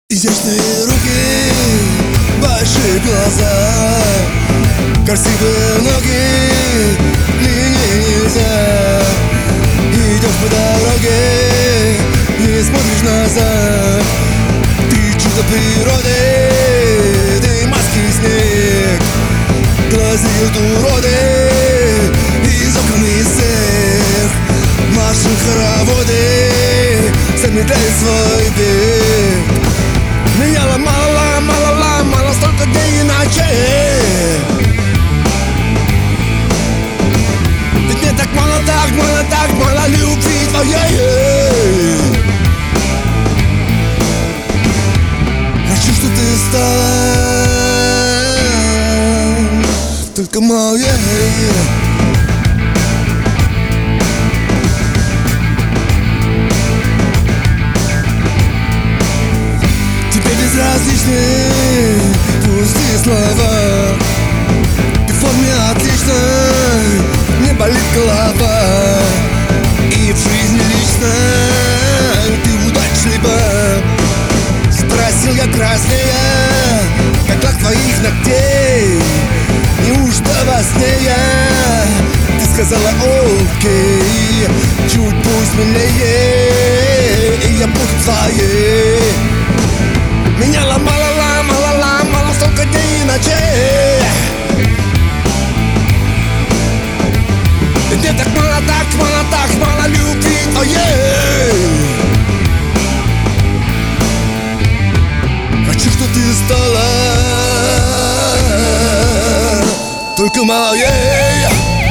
Изящные руки, большие глаза, красивые ноги, длиннее нельзя. Идешь по дороге, не смотришь назад. Ты чудо природы, ты маски снег. Глазеют уроды, из окон и всех. Марши хороводы замедляют свой бег. Меня ломало столько дней и ночей. Ведь мне так мало любви твоей. Хочу, что ты стала только моей. Безразличны пустые слова. Ты в форме отличной, не болит голова. И в жизни личной ты удачлива. Спросил я краснея, как лак твоих ногтей. Неужто во сне ты сказала окей? Чуть пусть смелее, и я буду твоей. Меня ломало столько дней и ночей. И мне так мало любви твоей. Хочу, что ты стала только моей.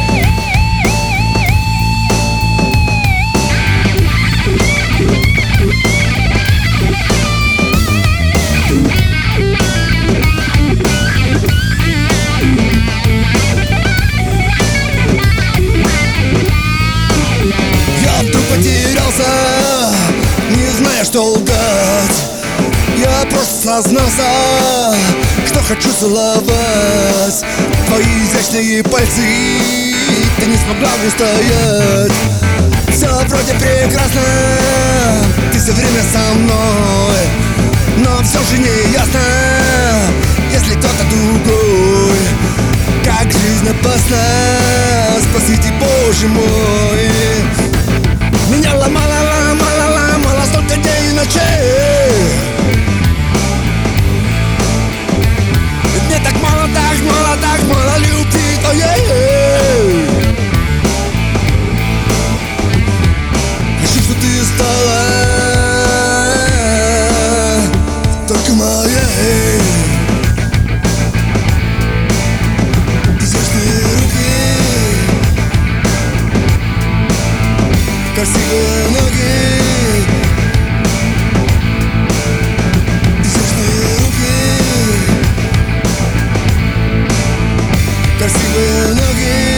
Не зная, что лгать, я просто сознался, что хочу целовать твои изящные пальцы. Ты не смогла устоять. Все вроде прекрасно, ты все время со мной, но все же не ясно, если кто-то другой. Как жизнь опасна, спасите, Боже мой. Меня ломало столько дней и ночей. И мне так мало любви твоей. Хочу, что ты стала только моей. Изящные руки, красивые ноги. Изящные руки, красивые ноги.